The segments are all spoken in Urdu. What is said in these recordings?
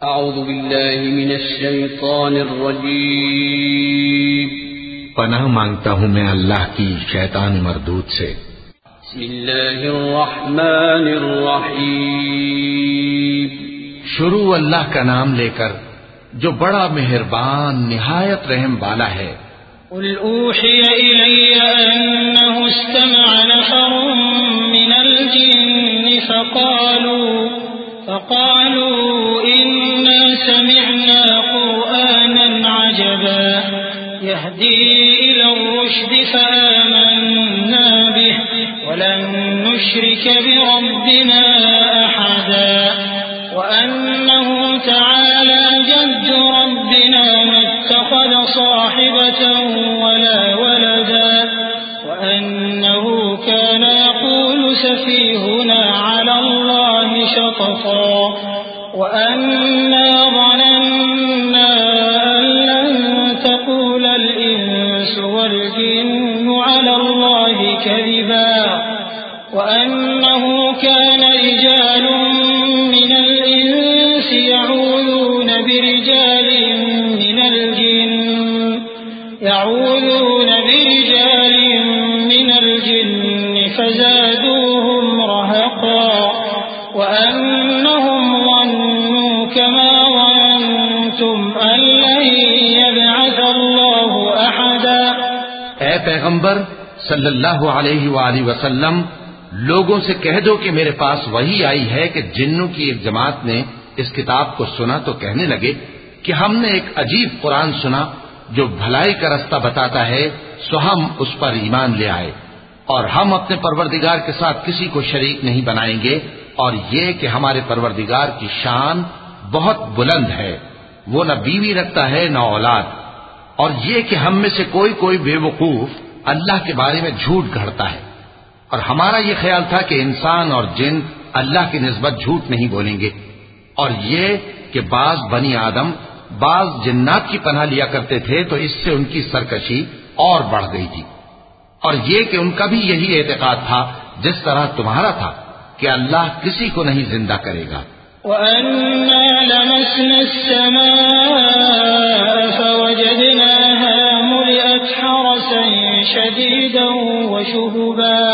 اعوذ باللہ من الشیطان الرجیم پناہ مانگتا ہوں میں اللہ کی شیطان مردود سے۔ بسم اللہ الرحمن الرحیم شروع اللہ کا نام لے کر جو بڑا مہربان نہایت رحم والا ہے۔ قل اوحی الی انہ استمع نفر من الجن فقالوا انا سمعنا قرآنا عجبا يهدي الى الرشد فآمنا به ولن نشرك بربنا احدا وانه تعالى جد ربنا ما اتخذ صاحبة ولا ولدا وانه كان يقول سفيهنا على الله شططا وأنا ظننا أن لن تقول الإنس والجن على الله كذبا وأنه كان رجال من الإنس يعوذون برجال من الجن فزادوهم رهقا وأنهم ظنوا كما ظننتم أن لن يبعث الله أحدا۔ اے پیغمبر صلی اللہ علیہ وآلہ وسلم، لوگوں سے کہہ دو کہ میرے پاس وحی آئی ہے کہ جنوں کی ایک جماعت نے اس کتاب کو سنا تو کہنے لگے کہ ہم نے ایک عجیب قرآن سنا جو بھلائی کا رستہ بتاتا ہے، سو ہم اس پر ایمان لے آئے اور ہم اپنے پروردگار کے ساتھ کسی کو شریک نہیں بنائیں گے، اور یہ کہ ہمارے پروردگار کی شان بہت بلند ہے، وہ نہ بیوی رکھتا ہے نہ اولاد، اور یہ کہ ہم میں سے کوئی بے وقوف اللہ کے بارے میں جھوٹ گھڑتا ہے، اور ہمارا یہ خیال تھا کہ انسان اور جن اللہ کی نسبت جھوٹ نہیں بولیں گے، اور یہ کہ بعض بنی آدم بعض جنات کی پناہ لیا کرتے تھے تو اس سے ان کی سرکشی اور بڑھ گئی تھی، اور یہ کہ ان کا بھی یہی اعتقاد تھا جس طرح تمہارا تھا کہ اللہ کسی کو نہیں زندہ کرے گا۔ وَأَنَّا لَمَسْنَا السَّمَاءَ فَوَجَدْنَاهَا مُلِئَتْ حَرَسًا شَدِيدًا وَشُهُبًا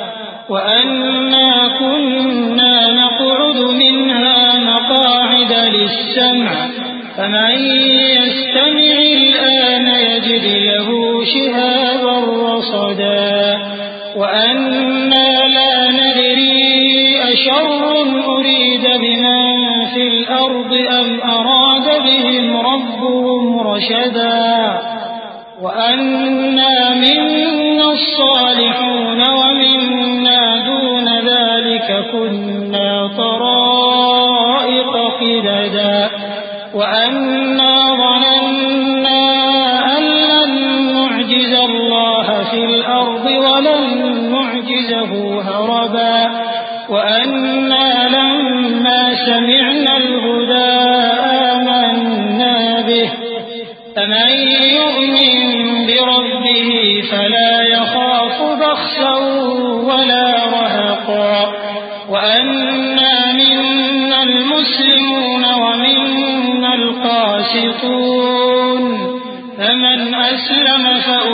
وَأَنَّا كُنَّا نَقْعُدُ مِنْهَا مَقَاعِدَ لِلسَّمْعِ فَمَن يَسْتَمِعِ الْآنَ يَجِدْ لَهُ شِهَابًا رَّصَدًا وَأَنَّا لَا نَدْرِي أَشَرٌّ أُرِيدَ بِمَن فِي الْأَرْضِ أَمْ أَرَادَ بِهِمْ رَبُّهُمْ رَشَدًا وَأَنَّا مِنَّا الصَّالِحُونَ وَمِنَّا دُونَ ذَلِكَ كُنَّا طَرَائِقَ قِدَدًا وَأَنَّا ظَنَنَّا أَن لَّن نُّعْجِزَ اللَّهَ فِي الْأَرْضِ وَلَن نُّعْجِزَهُ هَرَبًا وَأَنَّا لَمَّا سَمِعْنَا الْهُدَىٰ آمَنَّا بِهِ فَمَن يُؤْمِن بِرَبِّهِ فَلَا يَخَافُ بَخْسًا وَلَا رَهَقًا وَأَنَّا مِنَّا الْمُسْلِمُونَ وَمِنَّا الْقَاسِطُونَ فَمَنْ أَسْلَمَ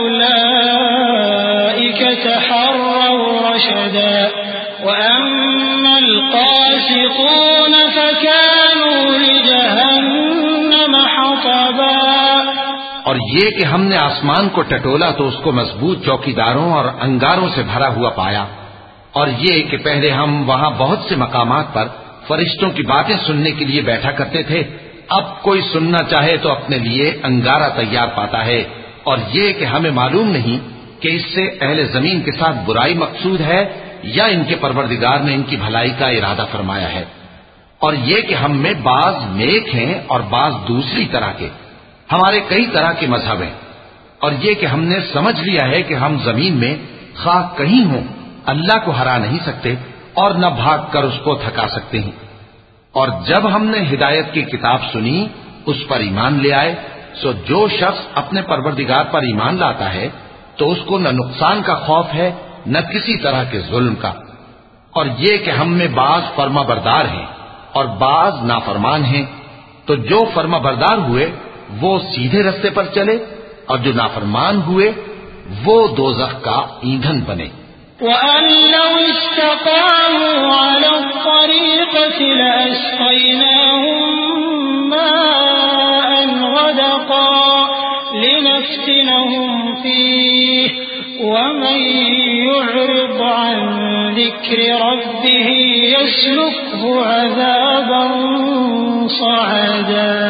فَأُولَٰئِكَ تَحَرَّوْا رَشَدًا وَأَمَّا الْقَاسِطُونَ فَكَانُوا لِجَهَنَّمَ حَطَبًا۔ اور یہ کہ ہم نے آسمان کو ٹٹولا تو اس کو مضبوط چوکیداروں اور انگاروں سے بھرا ہوا پایا، اور یہ کہ پہلے ہم وہاں بہت سے مقامات پر فرشتوں کی باتیں سننے کے لیے بیٹھا کرتے تھے، اب کوئی سننا چاہے تو اپنے لیے انگارہ تیار پاتا ہے، اور یہ کہ ہمیں معلوم نہیں کہ اس سے اہل زمین کے ساتھ برائی مقصود ہے یا ان کے پروردگار نے ان کی بھلائی کا ارادہ فرمایا ہے، اور یہ کہ ہم میں بعض نیک ہیں اور بعض دوسری طرح کے، ہمارے کئی طرح کے مذہب ہیں، اور یہ کہ ہم نے سمجھ لیا ہے کہ ہم زمین میں خواہ کہیں ہوں اللہ کو ہرا نہیں سکتے اور نہ بھاگ کر اس کو تھکا سکتے ہیں، اور جب ہم نے ہدایت کی کتاب سنی اس پر ایمان لے آئے، سو جو شخص اپنے پروردگار پر ایمان لاتا ہے تو اس کو نہ نقصان کا خوف ہے نہ کسی طرح کے ظلم کا، اور یہ کہ ہم میں بعض فرما بردار ہیں اور بعض نافرمان ہیں، تو جو فرما بردار ہوئے وہ سیدھے رستے پر چلے اور جو نافرمان ہوئے وہ دوزخ کا ایندھن بنے. وَأَن لَّوْ اسْتَقَامُوا عَلَى الطَّرِيقَةِ لَأَسْقَيْنَاهُم مَّاءً غَدَقًا لِّنَفْتِنَهُمْ فِيهِ وَمَن يُعْرِضْ عَن ذِكْرِ رَبِّهِ يَسْلُكْهُ عَذَابًا صَعَدًا.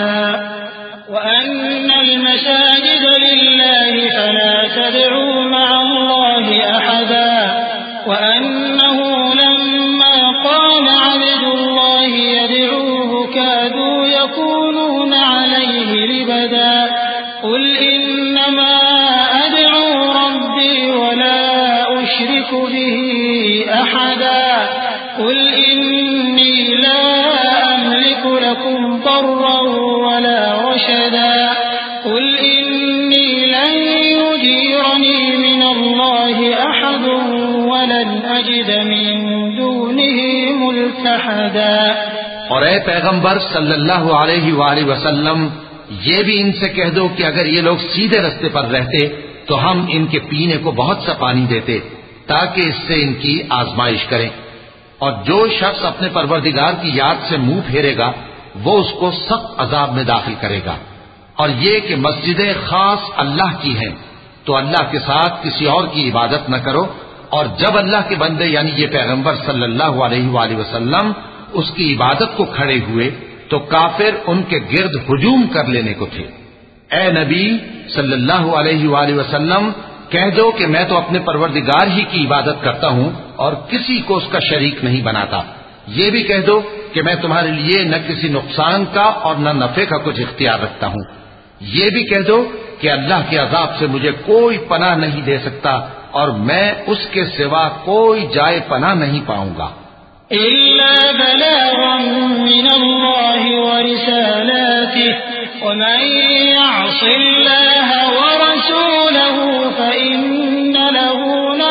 وَأَنَّ الْمَسَاجِدَ لِلَّهِ فَلَا تَدْعُوا مَعَ اللَّهِ أَحَدًا وَأَنَّهُ لَمَّا قَامَ عَبْدُ اللَّهِ يَدْعُوهُ كَادُوا يَكُونُونَ عَلَيْهِ لِبَدًا. قُلْ إِنَّمَا أَدْعُو رَبِّي وَلَا أُشْرِكُ بِهِ أَحَدًا. قُلْ إِنِّي لَا أَمْلِكُ لَكُمْ ضَرًّا وَلَا رَشَدًا. قُلْ إِنِّي لَن يُجِيرَنِي مِنَ اللَّهِ أَحَدٌ وَلَنْ أَجِدَ مِن دُونِهِ مُلْتَحَدًا. اور اے پیغمبر صلی اللہ علیہ وآلہ وسلم یہ بھی ان سے کہہ دو کہ اگر یہ لوگ سیدھے رستے پر رہتے تو ہم ان کے پینے کو بہت سا پانی دیتے تاکہ اس سے ان کی آزمائش کریں. اور جو شخص اپنے پروردگار کی یاد سے منہ پھیرے گا وہ اس کو سخت عذاب میں داخل کرے گا. اور یہ کہ مسجدیں خاص اللہ کی ہیں تو اللہ کے ساتھ کسی اور کی عبادت نہ کرو. اور جب اللہ کے بندے یعنی یہ پیغمبر صلی اللہ علیہ وآلہ وسلم اس کی عبادت کو کھڑے ہوئے تو کافر ان کے گرد ہجوم کر لینے کو تھے. اے نبی صلی اللہ علیہ وآلہ وسلم کہہ دو کہ میں تو اپنے پروردگار ہی کی عبادت کرتا ہوں اور کسی کو اس کا شریک نہیں بناتا. یہ بھی کہہ دو کہ میں تمہارے لیے نہ کسی نقصان کا اور نہ نفع کا کچھ اختیار رکھتا ہوں. یہ بھی کہہ دو کہ اللہ کے عذاب سے مجھے کوئی پناہ نہیں دے سکتا اور میں اس کے سوا کوئی جائے پناہ نہیں پاؤں گا. إِلَّا بَلَاغًا مِّنَ اللَّهِ وَرِسَالَاتِهِ وَمَن يَعْصِ اللَّهَ وَرَسُولَهُ فَإِنَّ له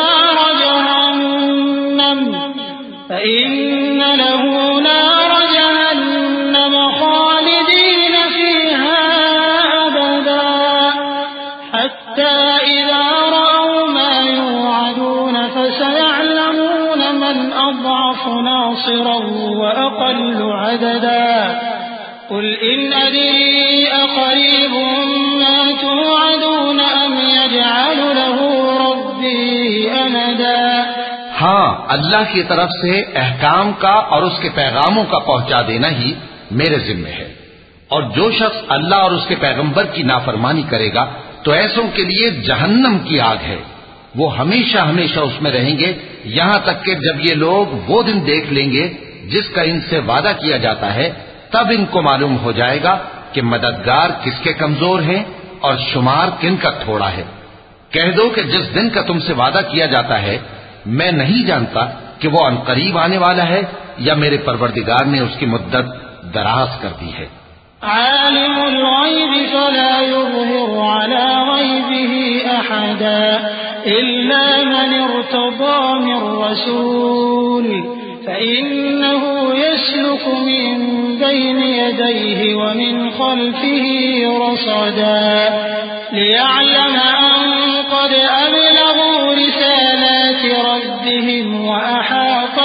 نَارَ جَهَنَّمَ خَالِدِينَ فِيهَا أَبَدًا حَتَّى إِذَا رَأَوْا مَا يُوعَدُونَ فَسَيَعْلَمُونَ مَنْ أَضْعَفُ نَاصِرًا وَأَقَلُّ عَدَدًا. قُلْ إِنْ أَدْرِي أَقَرِيبٌ مَّا تُوعَدُونَ أَمْ يَجْعَلُ لَهُ رَبِّي أَمَدًا. ہاں اللہ کی طرف سے احکام کا اور اس کے پیغاموں کا پہنچا دینا ہی میرے ذمہ ہے. اور جو شخص اللہ اور اس کے پیغمبر کی نافرمانی کرے گا تو ایسوں کے لیے جہنم کی آگ ہے. وہ ہمیشہ ہمیشہ اس میں رہیں گے یہاں تک کہ جب یہ لوگ وہ دن دیکھ لیں گے جس کا ان سے وعدہ کیا جاتا ہے تب ان کو معلوم ہو جائے گا کہ مددگار کس کے کمزور ہیں اور شمار کن کا تھوڑا ہے. کہہ دو کہ جس دن کا تم سے وعدہ کیا جاتا ہے میں نہیں جانتا کہ وہ عنقریب آنے والا ہے یا میرے پروردگار نے اس کی مدت دراز کر دی ہے. عالم الغیب فلا یظہر علی غیبہ احدا الا من ارتضى من رسول فإنه يسلك من بين يديه ومن خلفه رصدا ليعلم أن قد أبلغوا رسالات ربهم وأحاط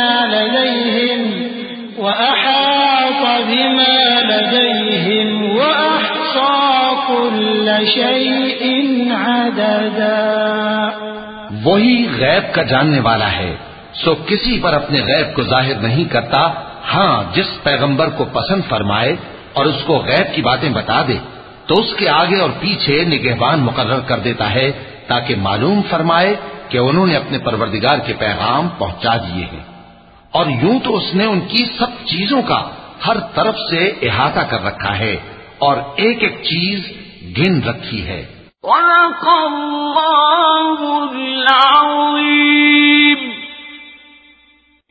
بما لديهم وأحصى كل شيء عددا. وہی غیب کا جاننے والا ہے سو کسی پر اپنے غیب کو ظاہر نہیں کرتا. ہاں جس پیغمبر کو پسند فرمائے اور اس کو غیب کی باتیں بتا دے تو اس کے آگے اور پیچھے نگہبان مقرر کر دیتا ہے تاکہ معلوم فرمائے کہ انہوں نے اپنے پروردگار کے پیغام پہنچا دیے ہیں. اور یوں تو اس نے ان کی سب چیزوں کا ہر طرف سے احاطہ کر رکھا ہے اور ایک ایک چیز گن رکھی ہے. وَلَقَ اللَّهُ الْعَظِيمُ.